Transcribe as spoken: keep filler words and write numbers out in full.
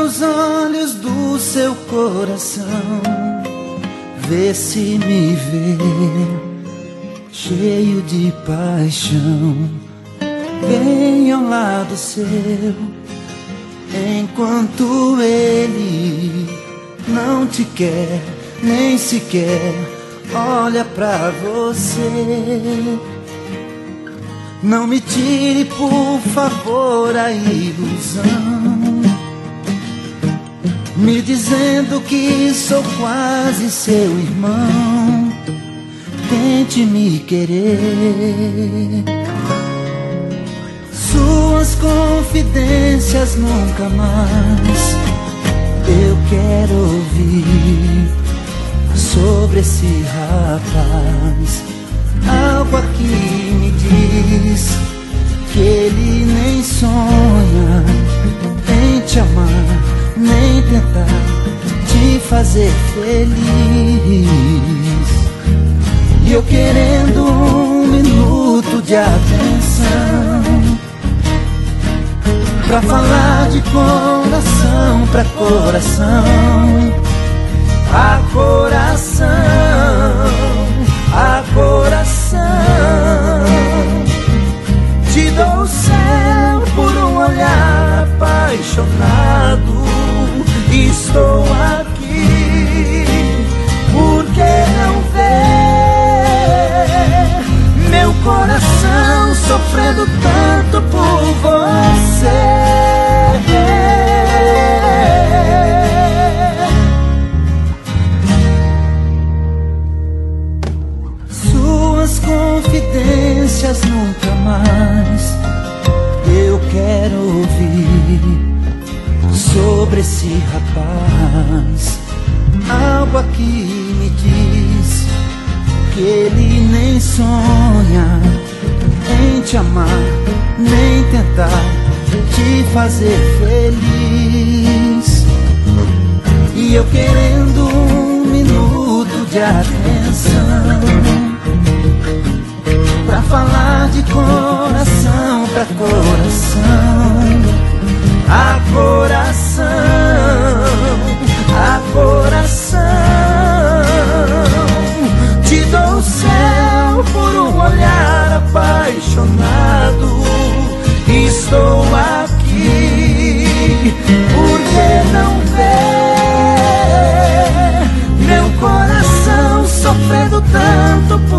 nos olhos do seu coração, vê se me vê cheio de paixão. Vem ao lado seu, enquanto ele não te quer, nem sequer olha pra você. Não me tire, por favor, a ilusão, me dizendo que sou quase seu irmão. Tente me querer, suas confidências nunca mais eu quero ouvir sobre esse rapaz. Algo aqui me diz que ele nem sonha em te amar, nem tentar te fazer feliz. E eu querendo um minuto de atenção pra falar de coração pra coração, a coração, a coração. Te dou o céu por um olhar apaixonado. Estou aqui, por que não ver meu coração sofrendo tanto por você? Suas confidências nunca mais eu quero ouvir sobre esse rapaz. Algo aqui me diz que ele nem sonha em te amar, nem tentar te fazer feliz. E eu querendo um minuto de atenção pra falar de coração pra coração, a coração, a coração. Te dou o céu por um olhar apaixonado. Estou aqui, por que não ver meu coração sofrendo tanto por